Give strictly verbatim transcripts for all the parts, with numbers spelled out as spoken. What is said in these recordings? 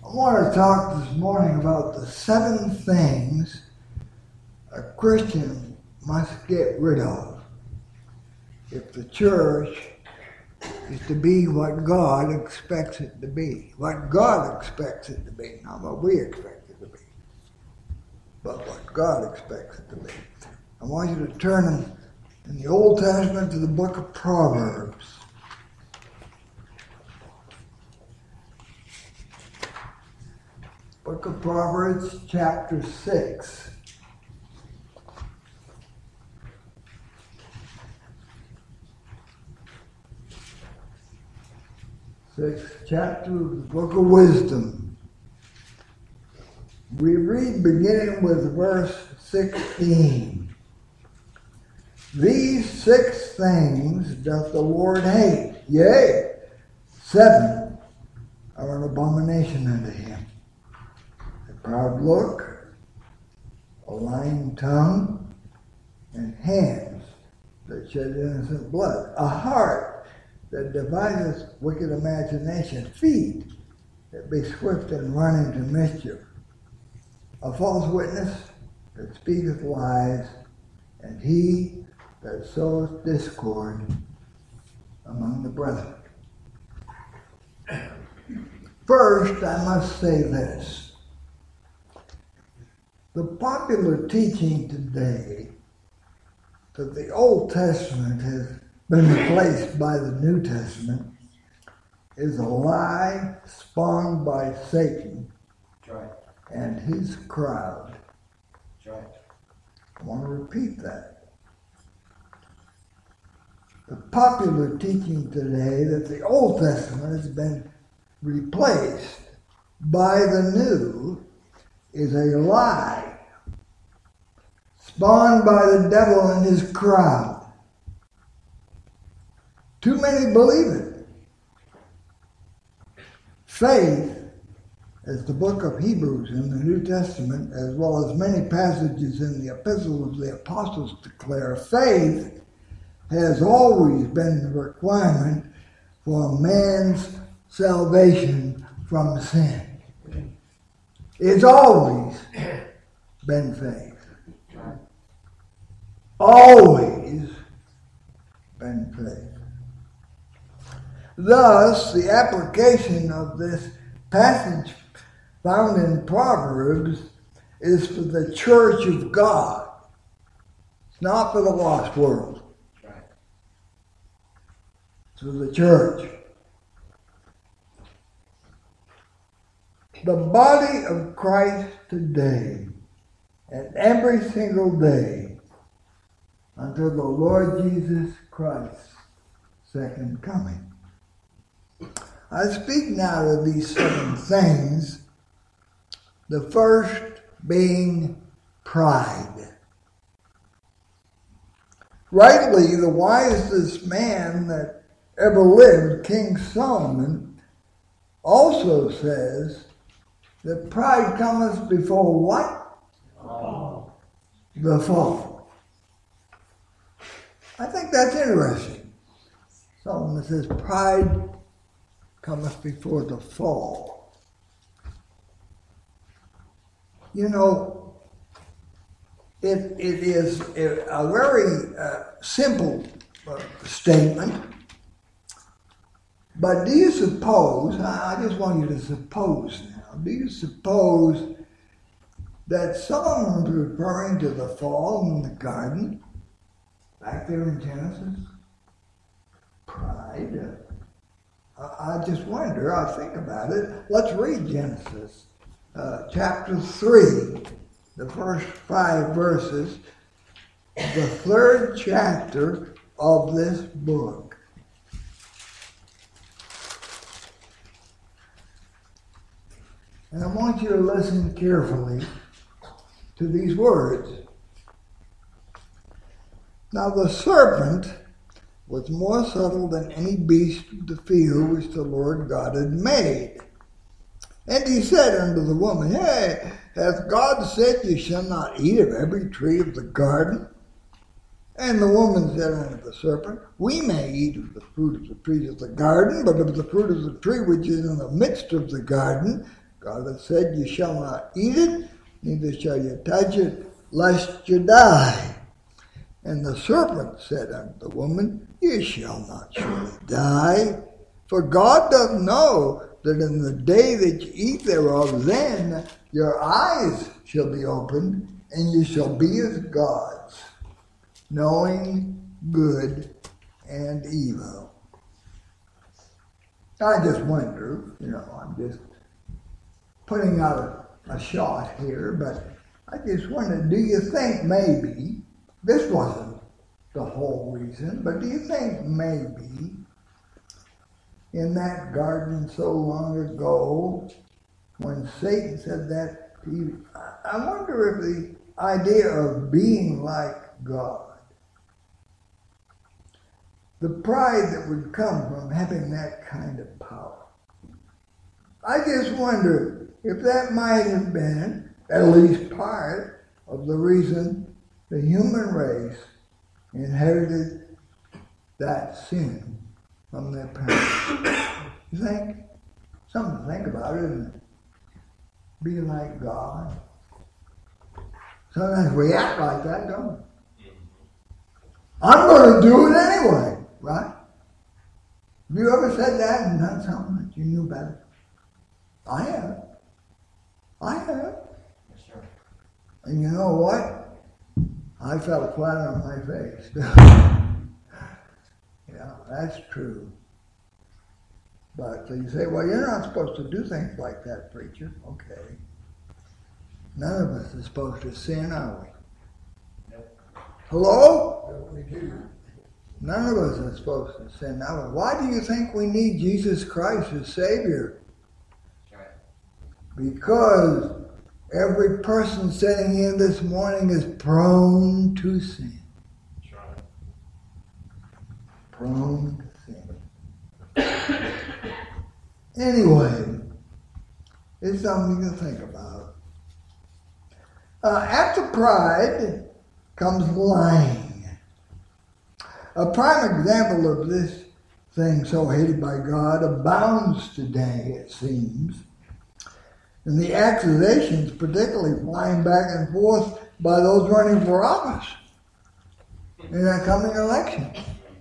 I want to talk this morning about the seven things a Christian must get rid of if the church is to be what God expects it to be. What God expects it to be, not what we expect it to be, but what God expects it to be. I want you to turn in, in the Old Testament to the book of Proverbs. Book of Proverbs, chapter six. Sixth chapter of the book of Wisdom. We read beginning with verse sixteen. These six things doth the Lord hate, yea, seven are an abomination unto him. Proud look, a lying tongue, and hands that shed innocent blood, a heart that deviseth wicked imagination, feet that be swift and run into mischief, a false witness that speaketh lies, and he that soweth discord among the brethren. First, I must say this. The popular teaching today that the Old Testament has been replaced by the New Testament is a lie spawned by Satan right. and his crowd. Right. I want to repeat that. The popular teaching today that the Old Testament has been replaced by the New is a lie spawned by the devil and his crowd. Too many believe it. Faith, as the book of Hebrews in the New Testament, as well as many passages in the epistles of the apostles declare, faith has always been the requirement for man's salvation from sin. It's always been faith. Always been faith. Thus, the application of this passage found in Proverbs is for the church of God. It's not for the lost world. It's for the church. The body of Christ today and every single day until the Lord Jesus Christ's second coming. I speak now of these seven things, the first being pride. Rightly, the wisest man that ever lived, King Solomon, also says that pride cometh before what? Oh. The fall. I think that's interesting. Solomon says pride cometh before the fall. You know, it it is a very uh, simple uh, statement, but do you suppose, I just want you to suppose now, do you suppose that Solomon's referring to the fall in the garden, back there in Genesis? Pride. Uh, I just wonder, I think about it. Let's read Genesis uh, chapter three, the first five verses, the third chapter of this book. And I want you to listen carefully to these words. Now the serpent was more subtle than any beast of the field which the Lord God had made. And he said unto the woman, Hey, hath God said you shall not eat of every tree of the garden? And the woman said unto the serpent, We may eat of the fruit of the trees of the garden, but of the fruit of the tree which is in the midst of the garden, God hath said, you shall not eat it, neither shall you touch it, lest you die. And the serpent said unto the woman, you shall not surely die, for God doth know that in the day that you eat thereof, then your eyes shall be opened, and you shall be as gods, knowing good and evil. I just wonder, you know, I'm just putting out a, a shot here, but I just wonder, do you think maybe, this wasn't the whole reason, but do you think maybe in that garden so long ago, when Satan said that to Eve, I wonder if the idea of being like God, the pride that would come from having that kind of power, I just wonder if that might have been at least part of the reason the human race inherited that sin from their parents. You think? Something to think about, isn't it? Be like God. Sometimes we act like that, don't we? I'm going to do it anyway, right? Have you ever said that and done something that you knew better? I have. I have. Yes, sir. And you know what? I fell flat on my face. Yeah, that's true. But so you say, well, you're not supposed to do things like that, preacher. Okay. None of us is supposed to sin, are we? Yep. Hello? None of us are supposed to sin, are we? Why do you think we need Jesus Christ as Savior? That's right. Because every person sitting in this morning is prone to sin. That's right. Prone to sin. Anyway, it's something to think about. Uh, after pride comes lying. A prime example of this thing so hated by God abounds today, it seems. And the accusations particularly flying back and forth by those running for office in a coming election.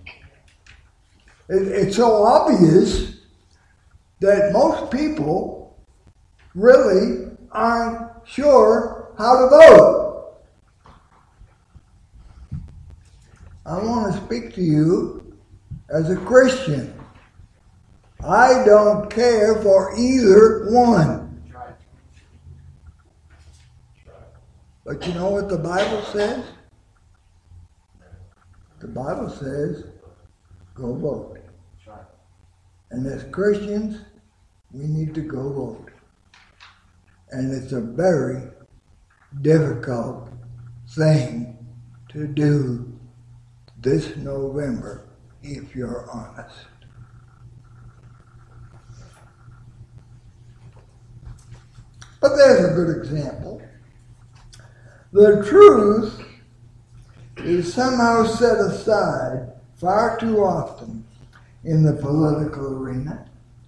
It, it's so obvious that most people really aren't sure how to vote. I want to speak to you as a Christian. I don't care for either one. That's right. But you know what the Bible says? The Bible says, go vote. That's right. And as Christians, we need to go vote. And it's a very difficult thing to do this November, if you're honest. But there's a good example. The truth is somehow set aside far too often in the political arena.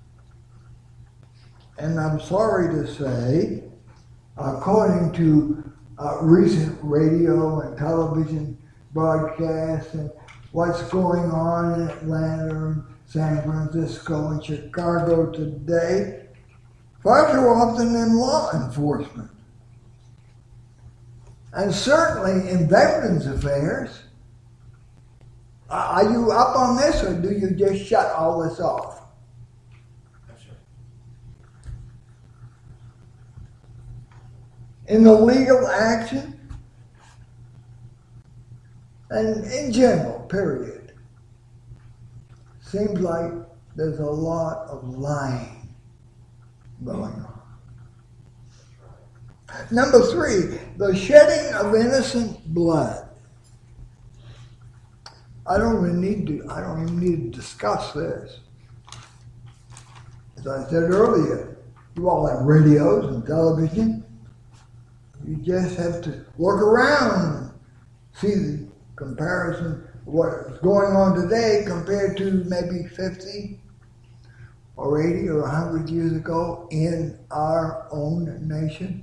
And I'm sorry to say, according to uh, recent radio and television broadcasts and what's going on in Atlanta and San Francisco and Chicago today, far too often in law enforcement. And certainly in veterans affairs. Are you up on this, or do you just shut all this off? That's right. In the legal action, and in general, period, seems like there's a lot of lying going on. Number three, the shedding of innocent blood. I don't even need to, I don't even need to discuss this. As I said earlier, you all have radios and television. You just have to look around and see the comparison of what is going on today compared to maybe fifty or eighty or one hundred years ago in our own nation?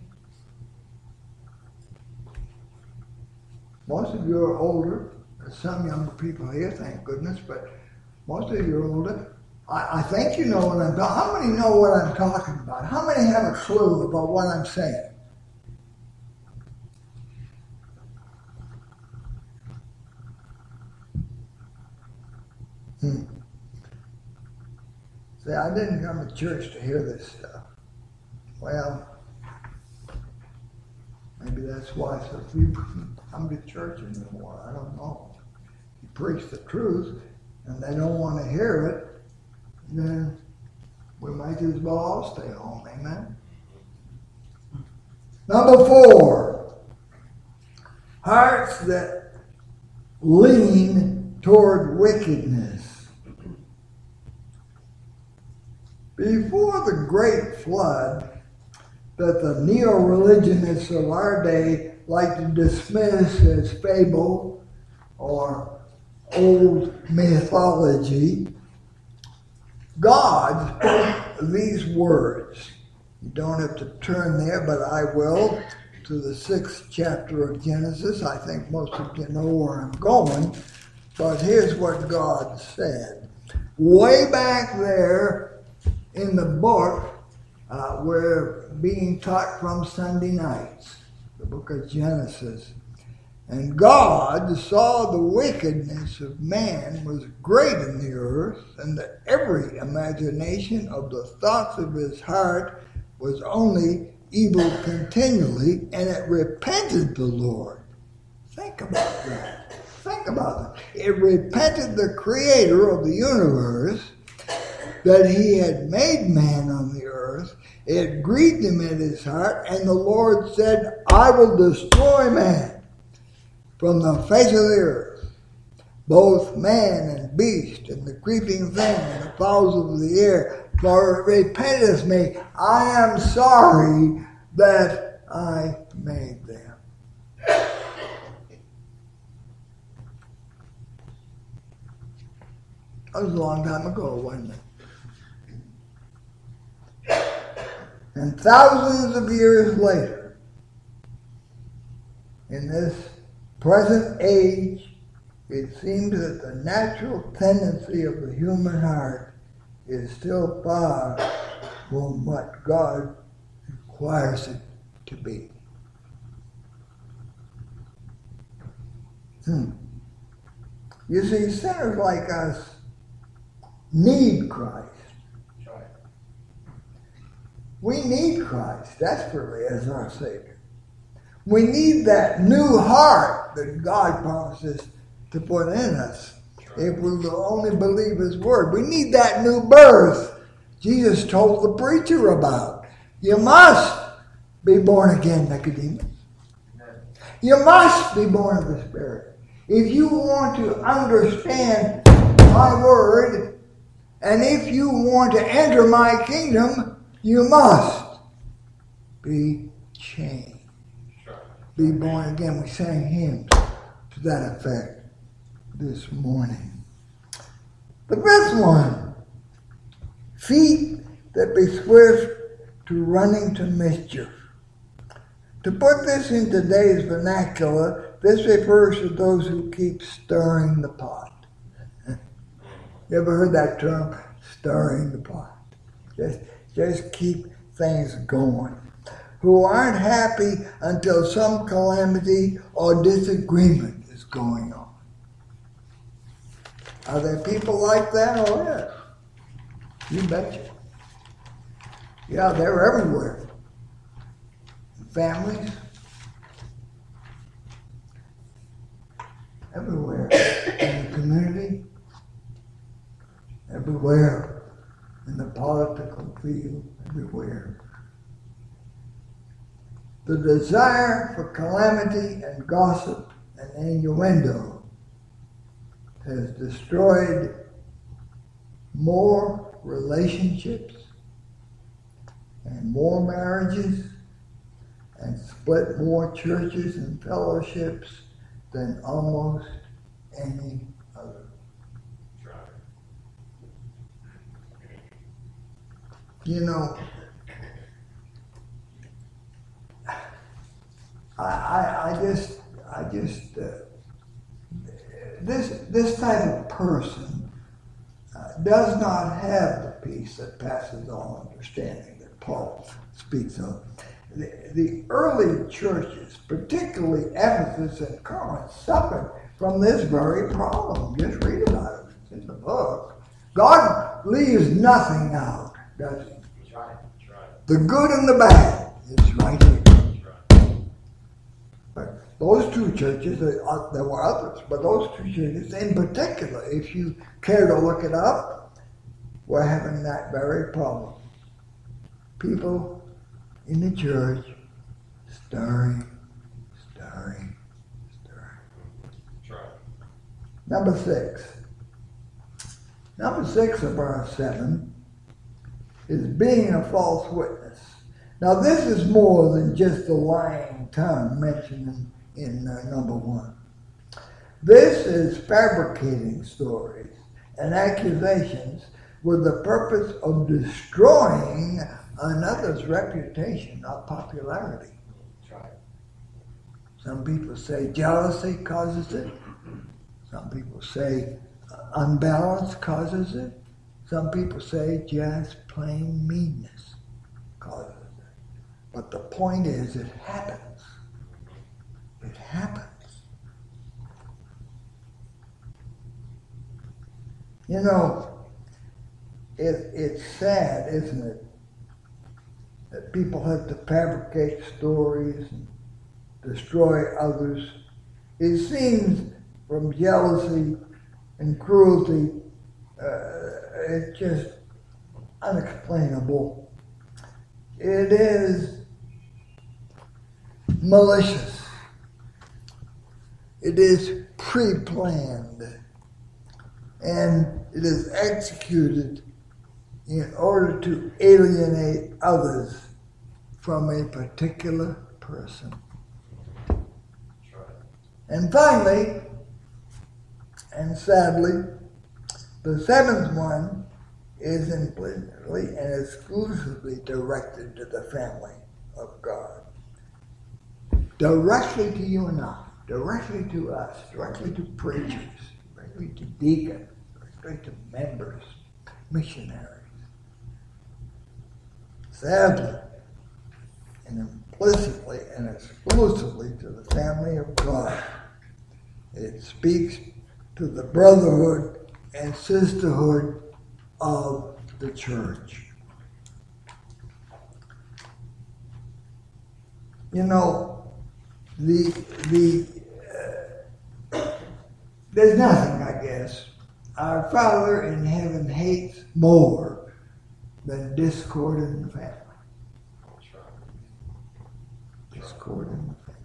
Most of you are older. There's some younger people here, thank goodness, but most of you are older. I, I think you know what I'm talking about. How many know what I'm talking about? How many have a clue about what I'm saying? Hmm. See, I didn't come to church to hear this stuff. Well, maybe that's why so few come to church anymore. I don't know. You preach the truth and they don't want to hear it, then we might as well all stay home. Amen? Number four, hearts that lean toward wickedness. Before the great flood that the neo-religionists of our day like to dismiss as fable or old mythology, God spoke these words. You don't have to turn there, but I will, to the sixth chapter of Genesis. I think most of you know where I'm going, but here's what God said. Way back there in the book, uh, we're being taught from Sunday nights, the book of Genesis. And God saw the wickedness of man was great in the earth, and that every imagination of the thoughts of his heart was only evil continually, and it repented the Lord. Think about that. Think about it. It repented the creator of the universe that he had made man on the earth. It grieved him in his heart, and the Lord said, I will destroy man from the face of the earth, both man and beast, and the creeping thing, and the fowls of the air, for it repenteth me. I am sorry that I made them. That was a long time ago, wasn't it? And thousands of years later, in this present age, it seems that the natural tendency of the human heart is still far from what God requires it to be. Hmm. You see, sinners like us need Christ. We need Christ desperately as our Savior. We need that new heart that God promises to put in us if we will only believe His Word. We need that new birth Jesus told the preacher about. You must be born again, Nicodemus. You must be born of the Spirit. If you want to understand my Word, and if you want to enter my kingdom, you must be changed. Be born again. We sang hymns to that effect this morning. The fifth one, feet that be swift to running to mischief. To put this in today's vernacular, this refers to those who keep stirring the pot. You ever heard that term, stirring the pot? Just, just keep things going. Who aren't happy until some calamity or disagreement is going on. Are there people like that? Oh, yeah. You betcha. Yeah, they're everywhere. Families. Everywhere. In the community. Everywhere. In the political field. Everywhere. The desire for calamity and gossip and innuendo has destroyed more relationships and more marriages and split more churches and fellowships than almost any other. you know, I, I, I just, I just, uh, this, this type of person uh, does not have the peace that passes all understanding that Paul speaks of. The, the early churches, particularly Ephesus and Corinth, suffered from this very problem. Just read about it. It's in the book. God leaves nothing out, does he? That's right. That's right. The good and the bad is right here. That's right. But those two churches, there were others, but those two churches in particular, if you care to look it up, were having that very problem. People in the church stirring, stirring, stirring. That's right. Number six. Number six of verse seven is being a false witness. Now this is more than just the lying tongue mentioned in, in uh, number one. This is fabricating stories and accusations with the purpose of destroying another's reputation or popularity. That's right. Some people say jealousy causes it. Some people say unbalance causes it. Some people say just plain meanness causes it. But the point is, it happens. It happens. You know, it, it's sad, isn't it, that people have to fabricate stories and destroy others. It seems from jealousy and cruelty, uh, it's just unexplainable. It is malicious. It is pre-planned. And it is executed in order to alienate others from a particular person. That's right. And finally, and sadly, the seventh one is implicitly and exclusively directed to the family of God. Directly to you and I, directly to us, directly to preachers, directly to deacons, directly to members, missionaries. Sadly, and implicitly and exclusively to the family of God. It speaks to the brotherhood and sisterhood of the church. You know, the the uh, there's nothing, I guess, our Father in heaven hates more than discord in the family. That's right. Discord in the family.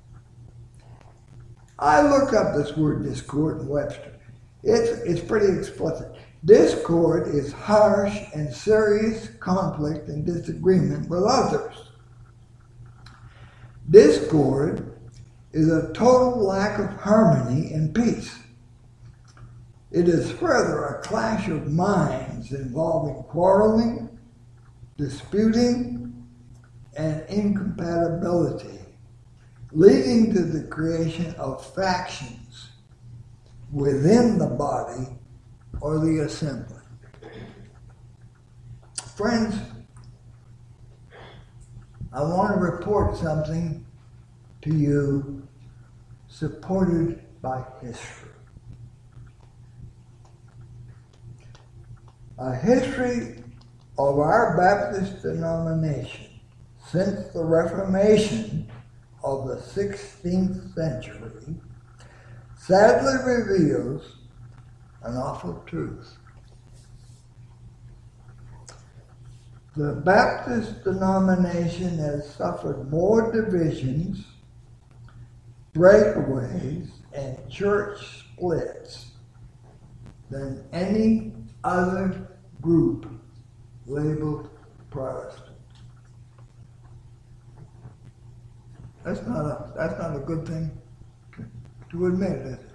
I looked up this word discord in Webster. It's, it's pretty explicit. Discord is harsh and serious conflict and disagreement with others. Discord is a total lack of harmony and peace. It is further a clash of minds involving quarreling, disputing, and incompatibility, leading to the creation of factions within the body or the assembly. Friends, I want to report something to you supported by history. A history of our Baptist denomination since the Reformation of the sixteenth century sadly reveals an awful truth. The Baptist denomination has suffered more divisions, breakaways, and church splits than any other group labeled Protestant. That's not a, that's not a good thing to, to admit, is it?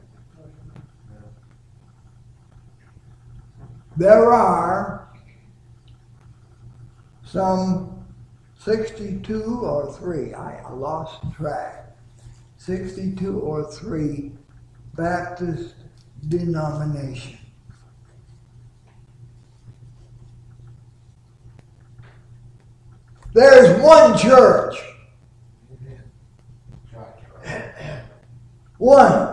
There are some sixty-two or three, I, I lost track, sixty-two or three Baptist denominations. There's one church. One.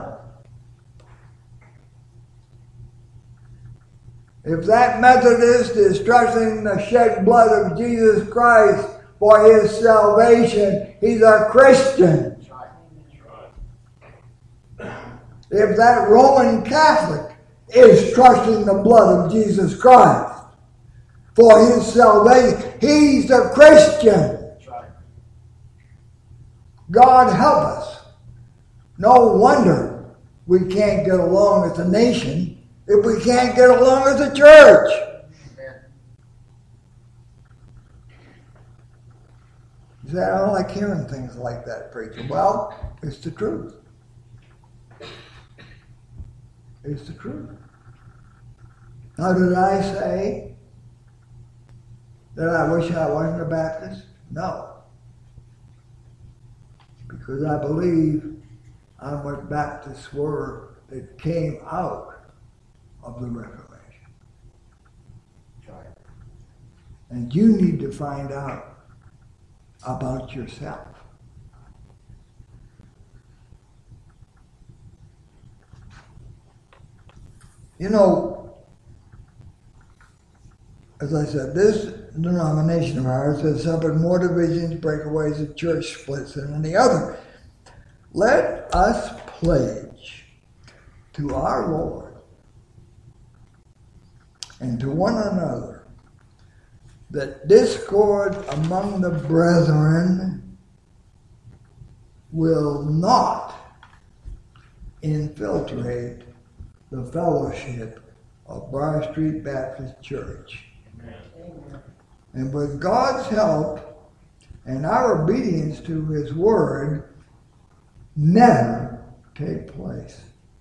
If that Methodist is trusting the shed blood of Jesus Christ for his salvation, he's a Christian. If that Roman Catholic is trusting the blood of Jesus Christ for his salvation, he's a Christian. God help us. No wonder we can't get along as a nation if we can't get along as a church. You say, I don't like hearing things like that, preacher. Well, it's the truth. It's the truth. Now, did I say that I wish I wasn't a Baptist? No. Because I believe I'm what Baptists were that came out of the Reformation. Right. And you need to find out about yourself. You know, as I said, this denomination of ours has suffered more divisions, breakaways, and church splits than any other. Let us pledge to our Lord and to one another that discord among the brethren will not infiltrate the fellowship of Briar Street Baptist Church. Amen. And with God's help and our obedience to his word, never take place.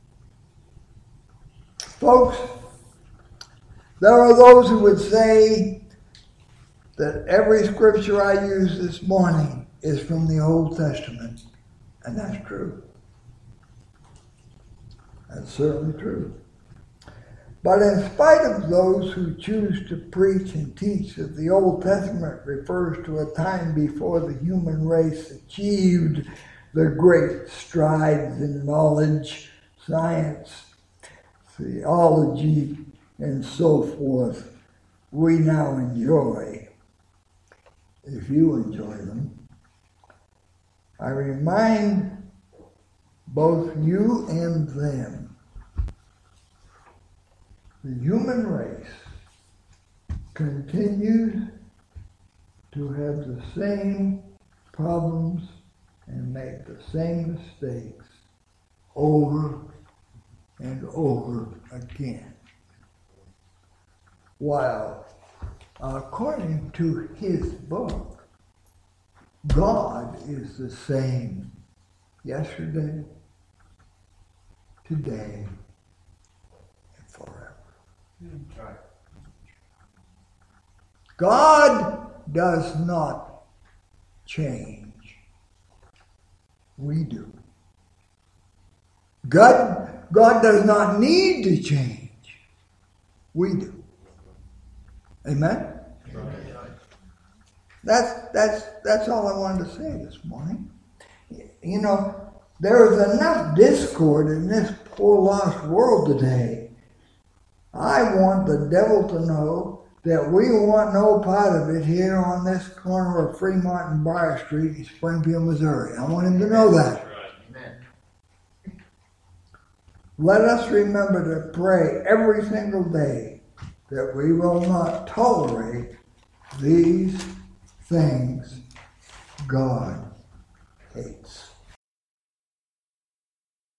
Folks, there are those who would say that every scripture I use this morning is from the Old Testament, and that's true. That's certainly true. But in spite of those who choose to preach and teach that the Old Testament refers to a time before the human race achieved the great strides in knowledge, science, theology, and so forth, we now enjoy, if you enjoy them, I remind both you and them, the human race continues to have the same problems and make the same mistakes over and over again. While, according to his book, God is the same yesterday, today, and forever. Right. God does not change. We do. God, God does not need to change. We do. Amen? Right. That's, that's, that's all I wanted to say this morning. You know, there is enough discord in this poor lost world today. I want the devil to know that we want no part of it here on this corner of Fremont and Briar Street in Springfield, Missouri. I want him to know that. Amen. Let us remember to pray every single day that we will not tolerate these things God hates.